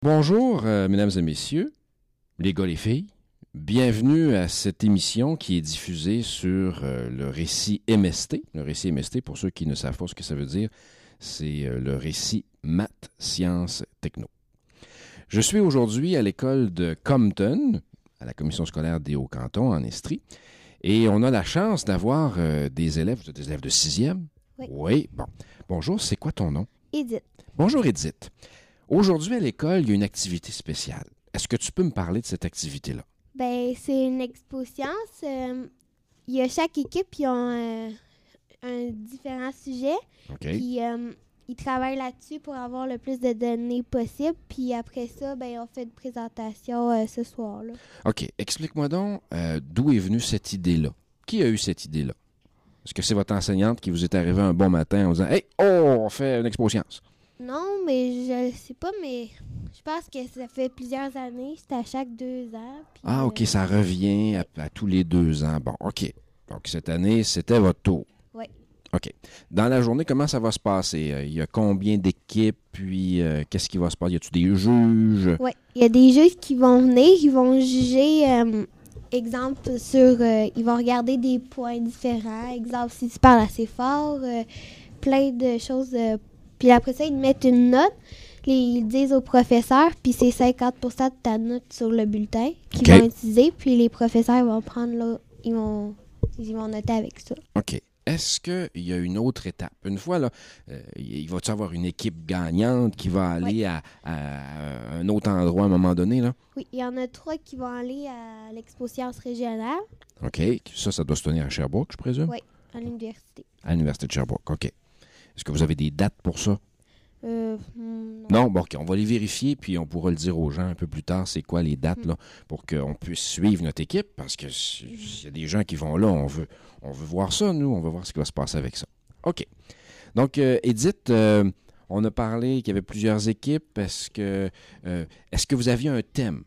Bonjour, mesdames et messieurs, les gars, les filles. Bienvenue à cette émission qui est diffusée sur le récit MST. Le récit MST, pour ceux qui ne savent pas ce que ça veut dire, c'est le récit maths, sciences, techno. Je suis aujourd'hui à l'école de Compton, à la commission scolaire des Hauts-Cantons, en Estrie, et on a la chance d'avoir des élèves de 6e. Oui. Oui, bon. Bonjour, c'est quoi ton nom? Edith. Bonjour, Edith. Aujourd'hui, à l'école, il y a une activité spéciale. Est-ce que tu peux me parler de cette activité-là? Ben, c'est une expo science. Il y a chaque équipe qui a un différent sujet. OK. Puis, ils travaillent là-dessus pour avoir le plus de données possible. Puis après ça, ben, on fait une présentation ce soir-là. OK. Explique-moi donc d'où est venue cette idée-là. Qui a eu cette idée-là? Est-ce que c'est votre enseignante qui vous est arrivée un bon matin en disant « Hey, on fait une expo science ». Non, mais je sais pas, mais je pense que ça fait plusieurs années. C'est à chaque 2 ans. Puis, Ah, OK, ça revient à tous les 2 ans. Bon, OK. Donc, cette année, c'était votre tour. Oui. OK. Dans la journée, comment ça va se passer? Il y a combien d'équipes? Puis, qu'est-ce qui va se passer? Y a-t-il des juges? Oui. Il y a des juges qui vont venir, ils vont juger, exemple, sur... ils vont regarder des points différents. Exemple, si tu parles assez fort, plein de choses... Puis après ça, ils mettent une note. Ils disent au professeur, puis c'est 50% de ta note sur le bulletin qu'ils vont utiliser. Puis les professeurs vont prendre là, ils vont noter avec ça. OK. Est-ce qu'il y a une autre étape? Une fois, là, il va-tu avoir une équipe gagnante qui va aller à un autre endroit à un moment donné, là? Oui, il y en a 3 qui vont aller à l'expo sciences régionale. OK. Ça doit se tenir à Sherbrooke, je présume? Oui, à l'université. À l'université de Sherbrooke, OK. Est-ce que vous avez des dates pour ça? Non. Non? Bon, OK. On va les vérifier, puis on pourra le dire aux gens un peu plus tard, c'est quoi les dates, là, pour qu'on puisse suivre notre équipe, parce que s'il y a des gens qui vont là, on veut voir ça, nous, on veut voir ce qui va se passer avec ça. OK. Donc, Edith, on a parlé qu'il y avait plusieurs équipes. Est-ce que vous aviez un thème?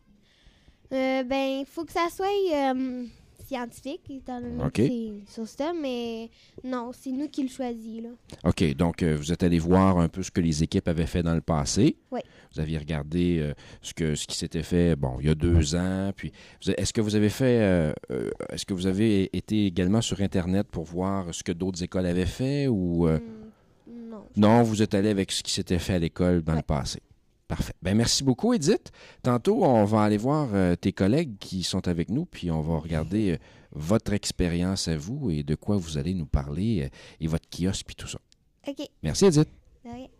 Ben, il faut que ça soit scientifique, étant donné que c'est sur ça, mais non, c'est nous qui le choisissons, là. OK, donc vous êtes allé voir un peu ce que les équipes avaient fait dans le passé. Oui. Vous aviez regardé ce qui s'était fait, bon, il y a 2 ans. Puis, est-ce que vous avez été également sur Internet pour voir ce que d'autres écoles avaient fait ou... Non. Non, vous êtes allé avec ce qui s'était fait à l'école dans le passé. Parfait. Bien, merci beaucoup, Edith. Tantôt, on va aller voir tes collègues qui sont avec nous, puis on va regarder votre expérience à vous et de quoi vous allez nous parler et votre kiosque, puis tout ça. OK. Merci, Edith. De rien.